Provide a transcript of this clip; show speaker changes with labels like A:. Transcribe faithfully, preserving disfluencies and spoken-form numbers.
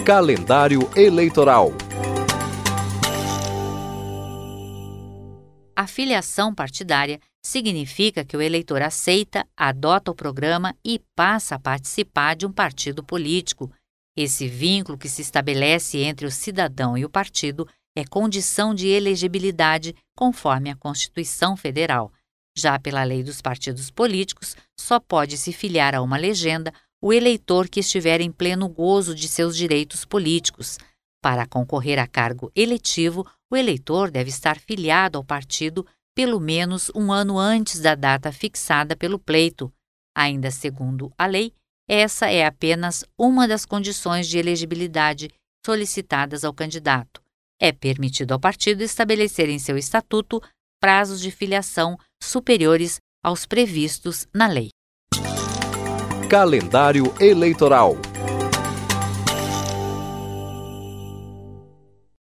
A: Calendário eleitoral.
B: A filiação partidária significa que o eleitor aceita, adota o programa e passa a participar de um partido político. Esse vínculo que se estabelece entre o cidadão e o partido é condição de elegibilidade conforme a Constituição Federal. Já pela lei dos partidos políticos, só pode se filiar a uma legenda o eleitor que estiver em pleno gozo de seus direitos políticos. Para concorrer a cargo eletivo, o eleitor deve estar filiado ao partido pelo menos um ano antes da data fixada pelo pleito. Ainda segundo a lei, essa é apenas uma das condições de elegibilidade solicitadas ao candidato. É permitido ao partido estabelecer em seu estatuto prazos de filiação superiores aos previstos na lei.
A: Calendário eleitoral.